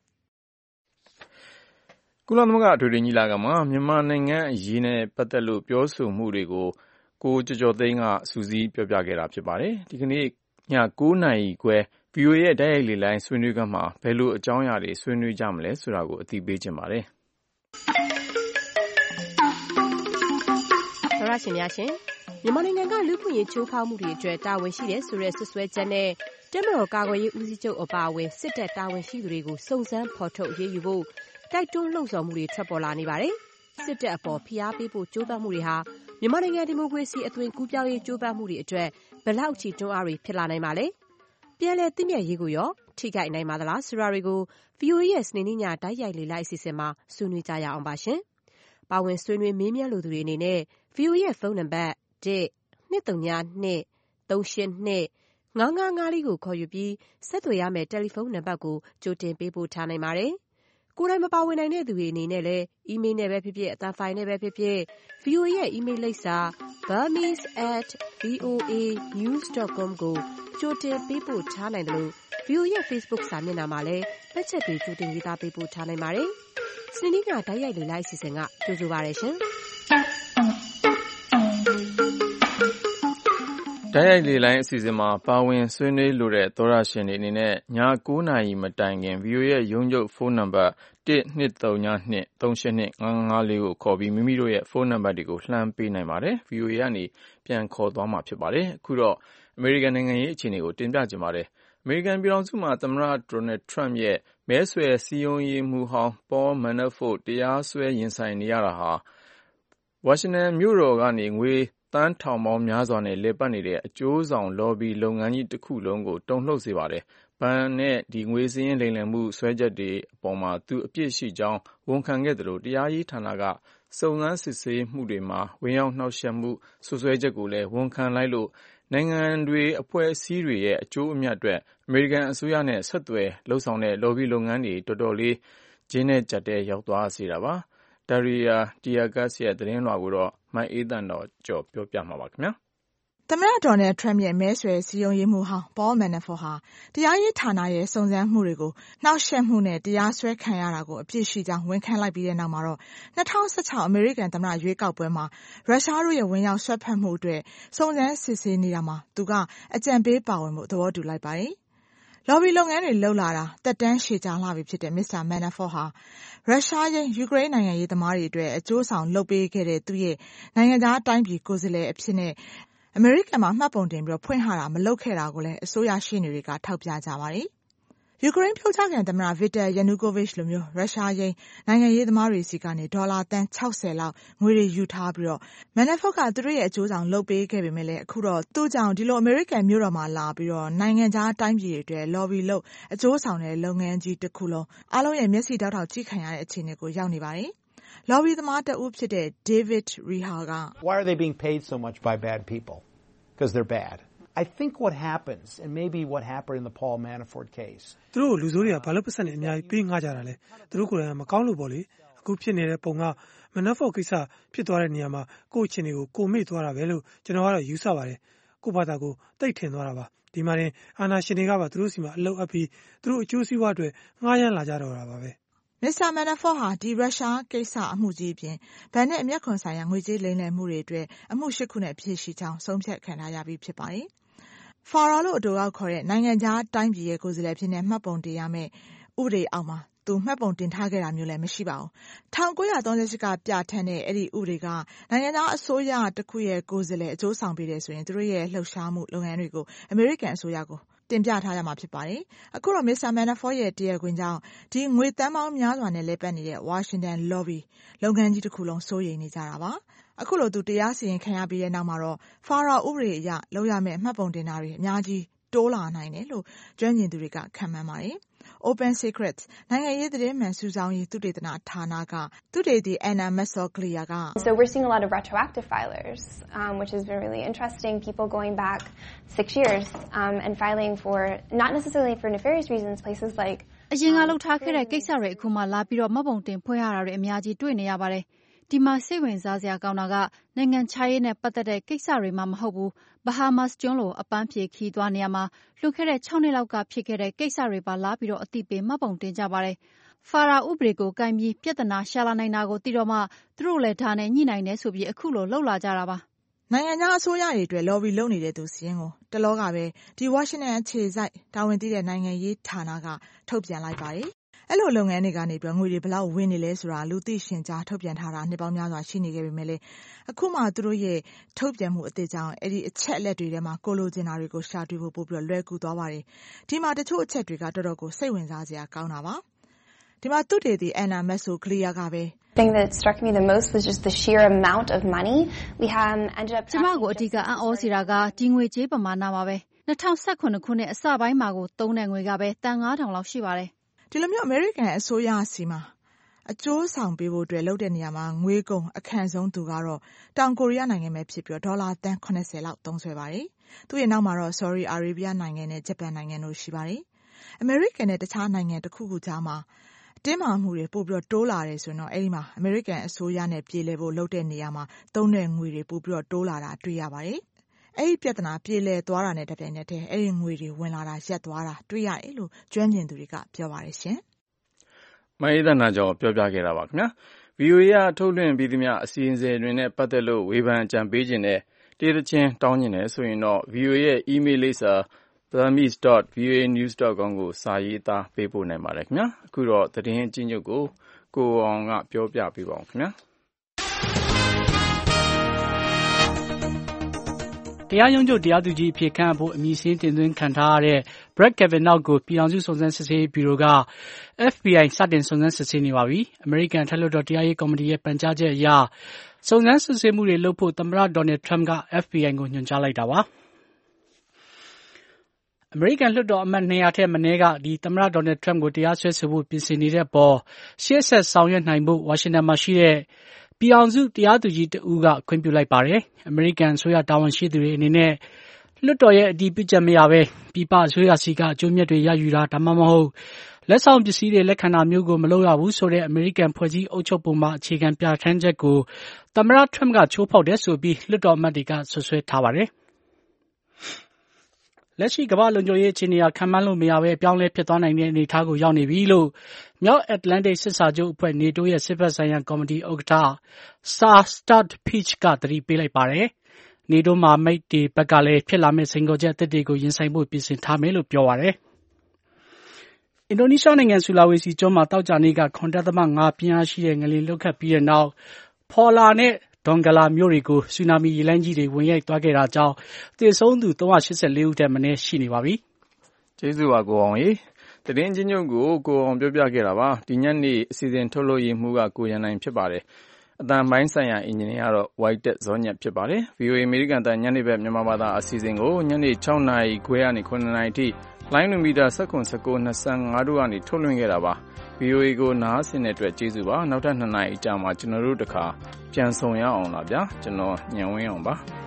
ကုလသမဂ္ဂအထွေထွေညီလာခံမှာမြန်မာနိုင်ငံအရေးနဲ့ပတ်သက်လို့ပြောဆိုမှုတွေကိုကိုကျော်ကျော်သိန်းကစူးစီးပြောပြခဲ့တာဖြစ်ပါတယ်ဒီကနေ့ညကိုးနာရီခွဲ ဗီအိုအေ ရဲ့တိုက်ရိုက်လေလိုင်းဆွေးနွေးခန်းမှာဘယ်လိုအကြောင်းအရာတွေဆွေးနွေးကြမလဲဆိုတာကိုအသိပေးချင်ပါတယ်သရရှင်များရှင်မြန်မာနိုင်ငံကလူ့ခွင့်ရေးချိုးဖောက်မှုတွေအတွက်တာဝန်ရှိတယ်ဆိုတဲ့ဆွဆွဲချက်နဲ့တပ်မတော်ကာကွယ်ရေးဦးစီးချုပ်အပါအဝင်စစ်တပ်တာဝန်ရှိသူတွေကိုစုံစမ်းဖော်ထုတ်ရေးယူဖို့တိုက်တွန်းလှုံ့ဆော်မှုတွေထွက်ပေါ်လာနေပါတယ်စစ်တပ်အပေါ်ဖိအားပေးဖို့ကြိုးပမ်းမှုတွေဟာမြန်မာနိုင်ငံဒီမိုကရေစီအသွင်ကူးပြောင်းရေးကြိုးပမ်းမှုတွေအတွက်ဘယ်လောက်ချီတွန်းအားတွေဖြစ်လာနိုင်ပါလဲပြန်လည်သိမြတ်ရေးကိုရောထိခိုက်နိုင်ပါသလားဆိုတာတွေကို ဗီအိုအေ ရဲ့စနေနေ့ညတိုက်ရိုက်လေလိုက်အစီအစဉ်မှာဆွေးနွေးကြရအောင်ပါရှင်။ပါဝင်ဆွေးနွေးမေးမြန်းလိုသူတွေအနေနဲ့ ဗီအိုအေ ရဲ့ဖုန်းနံပါတ် ၁ ၂ ၃ ၂ ၃ ၈ ၂ ၅ ၅ ၅ လေးကိုခေါ်ယူပြီးဆက်သွယ်ရမယ့်တယ်လီဖုန်းနံပါတ်ကိုကြိုတင်ပေးပို့ထားနိုင်ပါတယ်။ကိုယ်တိုင်မပါဝင်နိုင်တဲ့သူတွေအနေနဲ့လည်းအီးမေးလ်နဲ့ပဲဖြစ်ဖြစ်အသံဖိုင်နဲ့ပဲဖြစ်ဖြစ် ဗီအိုအေ ရဲ့အီးမေးလ်လိပ်စာ burmese at voa news dot com ကိုကြိုတင်ပေးပို့ထားနိုင်တယ်လို့ ဗီအိုအေ ရဲ့ Facebook စာမျက်နှာမှာလည်းမှတ်ချက်တွေကြိုတင်ရေးသားပေးပို့ထားနိုင်ပါတယ်။စနေနေ့ကတိုက်ရိုက်လေလိုက်အစီအစဉ်ကကြိုဆိုပါရရှင်။တိုက်ရိုက်လေလိုင်းအစီအစဉ်မှာပါဝင်ဆွေးနွေးလိုတဲ့သောရရှင်တွေအနေနဲ့ညကိုးနာရီမတိုင်ခင် ဗီအိုအေ ရဲ့ရုံးချုပ်ဖုန်းနံပါတ် ၁ ၂ ၃ ၂ ၃ ၈ ၂ ၅ ၅ လေးကိုခေါ်ပြီးမိမိတို့ရဲ့ဖုန်းနံပါတ်တွေကိုလှမ်းပေးနိုင်ပါတယ်။ ဗီအိုအေ ကနေပြန်ခေါ်သွားမှာဖြစ်ပါတယ်။အခုတော့အမေရိကန်နိုင်ငံရေးအခြေအနေကိုတင်ပြချင်ပါတယ်။အမေရိကန်ပြည်ထောင်စုမှာသမ္မတ Donald Trump ရဲ့မဲဆွယ်စည်းရုံးရေးမှူးဟောင်း Paul Manafort တရားစွဲရင်ဆိုင်နေရတာဟာဝါရှင်တန်မြို့တော်ကနေငွေသန်းထောင်ပေါင်းများစွာနဲ့လည်ပတ်နေတဲ့အကျိုးဆောင်လော်ဘီလုပ်ငန်းကြီးတစ်ခုလုံးကိုတုန်လှုပ်စေပါတယ်။ဘဏ်နဲ့ဒီငွေစည်းရင်းလိမ်လည်မှုဆွဲချက်တွေအပေါ်မှာသူအပြစ်ရှိကြောင်းဝန်ခံခဲ့တယ်လို့တရားရေးဌာနကစုံစမ်းစစ်ဆေးမှုတွေမှာဝင်ရောက်နှောက်ယှက်မှုဆွဆွဲချက်ကိုလည်းဝန်ခံလိုက်လို့နိုင်ငံတွေအဖွဲ့အစည်းတွေရဲ့အကျိုးအမြတ်အတွက်အမေရိကန်အစိုးရနဲ့ဆက်သွယ်လှုပ်ဆောင်တဲ့လော်ဘီလုပ်ငန်းတွေတော်တော်လေးဂျင်းနဲ့ကြက်တဲရောက်သွားစေတာပါ။ဒါရီယာတီယာကတ်ရဲ့သတင်းလွှာကိုတော့မအေးတန်တော်ကြော်ပြောပြမှာပါခင်ဗျာ။သမ္မတဒေါ်နယ်ထရမ့်ရဲ့မဲဆွယ်စည်းရုံးရေးမှူးဟောင်း Paul Manafort ဟာတရားရေးဌာနရဲ့စုံစမ်းမှုတွေကိုနှောက်ယှက်မှုနဲ့တရားစွဲခံရတာကိုအပြစ်ရှိကြောင်းဝန်ခံလိုက်ပြီးတဲ့နောက်မှာတော့၂၀၁၆အမေရိကန်သမ္မတရွေးကောက်ပွဲမှာရုရှားတို့ရဲ့ဝင်ရောက်စွက်ဖက်မှုအတွက်စုံစမ်းစစ်ဆေးနေတာမှာသူကအကြံပေးပါဝင်မှုသဘောတူလိုက်ပါတယ်။လော်ဘီလုပ်ငန်းတွေလုပ်လာတာတက်တန်းရှည်ကြာလာပြီဖြစ်တဲ့မစ္စတာ Manafort ဟာရုရှားရဲ့ယူကရိန်းနိုင်ငံရေးသမားတွေအတွက်အကျိုးဆောင်လုပ်ပေးခဲ့တဲ့သူ့ရဲ့နိုင်ငံသားတိုင်းပြည်ကိုယ်စားလှယ်အဖြစ်နဲ့အမေရိကန်မှာမှတ်ပုံတင်ပြီးဖွင့်ထားတာမလုပ်ခဲ့တာကိုလည်းအစိုးရရှေ့နေတွေကထောက်ပြကြပါတယ်။ယူကရိန်းဖြုတ်ချခံသမ္မတ Viktor Yanukovych လိုမျိုးရုရှားရင်းနိုင်ငံရေးသမားတွေစီကနေဒေါ်လာသန်း၆၀လောက်ငွေတွေယူထားပြီးတော့ Manafort ကသူတို့ရဲ့အကျိုးဆောင်လုပ်ပေးခဲ့ပေမဲ့လည်းအခုတော့သူ့ကြောင့်ဒီလိုအမေရိကန်မြို့တော်မှာလာပြီးတော့နိုင်ငံခြားတိုင်းပြည်တွေအတွက်လော်ဘီလုပ်အကျိုးဆောင်တဲ့လုပ်ငန်းကြီးတစ်ခုလုံးအားလုံးရဲ့မျက်စိတောက်တောက်ကြည့်ခံရတဲ့အခြေအနေကိုရောက်နေပါတယ်။လော်ဘီသမားတဦးဖြစ်တဲ့ David Reha က Why are they being paid so much by bad people? Because they're bad. I think what happens, and maybe what happened in the Paul Manafort case. သူတို့လူဆိုးတွေကဘာလို့ပတ်စံနေအများကြီးပေးငှားကြတာလဲသူတို့ကိုယ်တိုင်မကောင်းလို့ပေါ့လေအခုဖြစ်နေတဲ့ပုံက Manafort ကိစ္စဖြစ်သွားတဲ့နေရာမှာကိုယ့်အချင်းတွေကိုကိုမေ့သွားတာပဲလို့ကျွန်တော်ကတော့ယူဆပါတယ်ကိုယ့်ဘာသာကိုတိတ်ထင်သွားတာပါဒီမှာရင်အာနာရှင်တွေကပါသူတို့စီမှာအလုပ်အပ်ပြီးသူတို့အကျိုးစီးပွားအတွက်ငှားရမ်းလာကြတော့တာပါပဲ Mister Manafort ဟာဒီရုရှားကိစ္စအမှုကြီးပြင်ဗန်နဲ့အမျက်ခွန်ဆိုင်ရာငွေကြေးလိမ်လည်မှုတွေအတွက်အမှုရှစ်ခုနဲ့အပြစ်ရှိကြောင်းဆုံးဖြတ်ခံထားရပြီးဖြစ်ပါတယ်။ Farah လို့အတူအောက်ခေါ်တဲ့နိုင်ငံခြားတိုင်းပြည်ရဲ့ကိုယ်စားလှယ်ဖြစ်နေမှတ်ပုံတင်ရမယ့်ဥပဒေအောက်မှာသူမှတ်ပုံတင်ထားခဲ့တာမျိုးလည်းမရှိပါဘူး။၁၉၃၈ကပြဋ္ဌာန်းတဲ့အဲ့ဒီဥပဒေကနိုင်ငံသားအစိုးရတစ်ခုရဲ့ကိုယ်စားလှယ်အကျိုးဆောင်ပေးတယ်ဆိုရင်သူတို့ရဲ့လှုပ်ရှားမှုလုပ်ငန်းတွေကိုအမေရိကန်အစိုးရကိုတင်ပြထားရမှာဖြစ်ပါတယ်။အခုတော့ Mister Manafort ရဲ့တရားခွင်ကြောင့်ဒီငွေတန်းပေါင်းများစွာနဲ့လဲပတ်နေတဲ့ Washington Lobby လုပ်ငန်းကြီးတစ်ခုလုံးစိုးရိမ်နေကြတာပါ။အခုလိုသူတရားစီရင်ခံရပြီးတဲ့နောက်မှာတော့ Farah ဥပဒေအရလုပ်ရမယ့်မှတ်ပုံတင်တာတွေအများကြီးတိုးလာနိုင်တယ်လို့ကျွမ်းကျင်သူတွေကခန့်မှန်းပါတယ်။ Open Secrets နိုင်ငံရေးသတင်းမှန်စုဆောင်းရေးသုတေသနဌာနကသုတေသီ Anna Massoglia က So we're seeing a lot of retroactive filers, um, which has been really interesting. People going back six years um, and filing for not necessarily for nefarious reasons. Places like အရင်ကလှုပ်ထားခဲ့တဲ့ကိစ္စတွေအခုမှလာပြီးတော့မှတ်ပုံတင်ဖွင့်ရတာတွေအများကြီးတွေ့နေရပါတယ်။ဒီမှာစိတ်ဝင်စားစရာကောင်းတာကနိုင်ငံခြားရေးနဲ့ပတ်သက်တဲ့ကိစ္စတွေမှမဟုတ်ဘူး။ Bahamas ကျွန်းလိုအပန်းဖြေခီးသွားနေရမှာလွန်ခဲ့တဲ့၆နှစ်လောက်ကဖြစ်ခဲ့တဲ့ကိစ္စတွေပါလာပြီးတော့အတိပေးမှတ်ပုံတင်ကြပါတယ်။ Farah ဥပဒေကိုကင်ပြီးပြဿနာရှာလာနိုင်တာကိုသိတော့မှသူတို့လည်းဒါနဲ့ညှိနှိုင်းနေဆိုပြီးအခုလိုလှုပ်လာကြတာပါ။နိုင်ငံခြားအစိုးရတွေအတွက် lobby လုပ်နေတဲ့သူစီရင်ကိုတလောကပဲဒီ Washington အခြေစိုက်တာဝန်သိတဲ့နိုင်ငံရေးဌာနကထုတ်ပြန်လိုက်ပါတယ်။အဲ့လိုလုပ်ငန်းတွေကနေပြီးငွေတွေဘလောက်ဝင်နေလဲဆိုတာလူသိရှင်ကြားထုတ်ပြန်ထားတာနှစ်ပေါင်းများစွာရှိနေခဲ့ပေမဲ့လေအခုမှသူတို့ရဲ့ထုတ်ပြန်မှုအသစ်ကြောင့်အဲ့ဒီအချက်အလက်တွေထဲမှာကိုလိုချင်တာတွေကိုရှာတွေ့ဖို့ပို့ပြီးလွယ်ကူသွားပါတယ်။ဒီမှာတချို့အချက်တွေကတော်တော်ကိုစိတ်ဝင်စားစရာကောင်းတာပါ။ဒီမှာသုတေသီ Anna Massoglia ကပဲ The thing that struck me the most was just the sheer amount of money we have ended up ကျမကိုအဓိကအံ့ဩစေတာကဒီငွေကြေးပမာဏပါပဲ၂၀၁၇ခုနှစ်အစပိုင်းမှာကိုသုံးတဲ့ငွေကပဲတန်၅ထောင်လောက်ရှိပါတယ်ဒီလိုမျိုးအမေရိကန်အစိုးရစီမှာအကျိုးဆောင်ပေးဖို့အတွက်လုပ်တဲ့နေရာမှာငွေကုန်အခန့်ဆုံးသူကတော့တောင်ကိုရီးယားနိုင်ငံပဲဖြစ်ပြီးဒေါ်လာတန်၇၀လောက်သုံးစွဲပါတယ်။သူ့ရဲ့နောက်မှာတော့ Saudi Arabia နိုင်ငံနဲ့ဂျပန်နိုင်ငံတို့ရှိပါတယ်။အမေရိကန်နဲ့တခြားနိုင်ငံတစ်ခုခုကြားမှာတင်းမာမှုတွေပို့ပြီးတိုးလာတယ်ဆိုတော့အဲ့ဒီမှာအမေရိကန်အစိုးရနဲ့ပြည်လဲဖို့လုပ်တဲ့နေရာမှာသုံးတဲ့ငွေတွေပို့ပြီးတိုးလာတာတွေ့ရပါတယ်။အဲ့ဒီပြဿနာပြည်လဲသွားတာနဲ့တပြိုင်နက်တည်းအဲ့ဒီငွေတွေဝင်လာတာရက်သွားတာတွေ့ရတယ်လို့ကျွမ်းကျင်သူတွေကပြောပါတယ်ရှင်။မိုင်းဒနာကြောင့်ပြောပြခဲ့တာပါခင်ဗျာ။ဗွီအိုအေ ကထုတ်လွှင့်ပြီးသမျှအစီအစဉ်တွေနဲ့ပတ်သက်လို့ဝေဖန်ကြံပေးခြင်းနဲ့တေးသချင်းတောင်းခြင်းနဲ့ဆိုရင်တော့ ဗွီအိုအေ ရဲ့ email လိပ်စာ burmese dot v o a news dot com ကိုစာရေးသားပေးပို့နိုင်ပါတယ်ခင်ဗျာ။အခုတော့သတင်းအကျဉ်းချုပ်ကိုကိုအောင်ကပြောပြပေးပါဦးခင်ဗျာ။တရားရုံးချုပ်တရားသူကြီးအဖြစ်ခန့်အပ်ဖို့အမည်စာရင်းတင်သွင်းခံထားရတဲ့ Brett Kavanaugh ကိုပြည်ထောင်စုစုံစမ်းစစ်ဆေးရေးဗျူရိုက F B I စတင်စုံစမ်းစစ်ဆေးနေပါပြီ။အမေရိကန်အထက်လွှတ်တော်တရားရေးကော်မတီရဲ့ပန်ကြားချက်အရစုံစမ်းစစ်ဆေးမှုတွေလုပ်ဖို့သမ္မတ Donald Trump က F B I ကိုညွှန်ကြားလိုက်တာပါ။အမေရိကန်လွှတ်တော်အမတ်၂၀၀ထက်မနည်းကဒီသမ္မတ Donald Trump ကိုတရားစွဲဆိုဖို့ပြင်ဆင်နေတဲ့အပေါ်ရှေ့ဆက်ဆောင်ရွက်နိုင်ဖို့ဝါရှင်တန်မှာရှိတဲ့ပြည်ထောင်စုတရားသူကြီးတဦးကခွင့်ပြုလိုက်ပါတယ်။အမေရိကန်အစိုးရတာဝန်ရှိသူတွေအနေနဲ့လွှတ်တော်ရဲ့အတည်ပြုချက်မရဘဲပြည်ပအစိုးရစီကအကျိုးမြတ်တွေရယူတာဒါမှမဟုတ်လက်ဆောင်ပစ္စည်းတွေလက်ခံတာမျိုးကိုမလုပ်ရဘူးဆိုတဲ့အမေရိကန်ဖွဲ့စည်းအုပ်ချုပ်ပုံမှာအခြေခံပြဋ္ဌာန်းချက်ကိုသမ္မတ Trump ကချိုးဖောက်တယ်ဆိုပြီးလွှတ်တော်အမတ်တွေကဆွဆွဲထားပါတယ်။လက်ရှိကမ္ဘာလုံခြုံရေးအခြေအနေဟာခံမှန်းလို့မရဘဲအပြောင်းလဲဖြစ်သွားနိုင်တဲ့အနေအထားကိုရောက်နေပြီလို့မြောက်အတ္တလန်တိတ်စစ်စာချုပ်အဖွဲ့ NATO ရဲ့စစ်ဘက်ဆိုင်ရာကော်မတီဥက္ကဋ္ဌ Sir Stuart Peach ကသတိပေးလိုက်ပါတယ်။ NATO မှာမိတ်တွေဘက်ကလည်းဖြစ်လာမယ့်စိန်ခေါ်ချက်အသစ်တွေကိုရင်ဆိုင်ဖို့ပြင်ဆင်ထားမယ်လို့ပြောပါတယ်။အင်ဒိုနီးရှားနိုင်ငံဆူလာဝေစီကျွန်းမှာသောကြာနေ့က ၇ ဒသမ ၅ ပြင်းအားရှိတဲ့ငလျင်လှုပ်ခတ်ပြီးတဲ့နောက်ဖော်လာနဲ့ဒေါန်ဂလာမြို့တွေကိုဆူနာမီရေလှိုင်းကြီးတွေဝင်ရိုက်သွားခဲ့တာကြောင့်သေဆုံးသူ၃၈၄ဦးထက်မနည်းရှိနေပါပြီ။ကျေးဇူးပါကိုအောင်ရေ။သတင်းချင်းချုပ်ကိုကိုအောင်ပြောပြခဲ့တာပါ။ဒီညနေအစီအစဉ်ထုတ်လို့ရမှုကကိုရန်နိုင်ဖြစ်ပါတယ်။အတန်ပိုင်းဆိုင်ရာအင်ဂျင်နီယာကတော့ White ဇောညက်ဖြစ်ပါတယ်။ ဗွီအိုအေ အမေရိကန်တန်ညနေဘက်မြန်မာဘာသာအစီအစဉ်ကိုညနေ၆နာရီခွဲကနေ၇နာရီထိလိုင်းနူမီတာ၁၇ ၁၉ ၂၅တို့ကနေထုတ်လွှင့်ခဲ့တာပါ။ ဗွီအိုအေကိုနားဆင်တဲ့အတွက်ကျေးဇူးပါ။နောက်ထပ်နှစ်နာရီကြာမှကျွန်တော်တို့တခါပြန်ဆုံရအောင်လားဗျာ။ကျွန်တော်ညံဝင်းအောင်ပါ။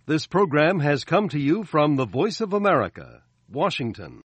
This program has come to you from the Voice of America, Washington.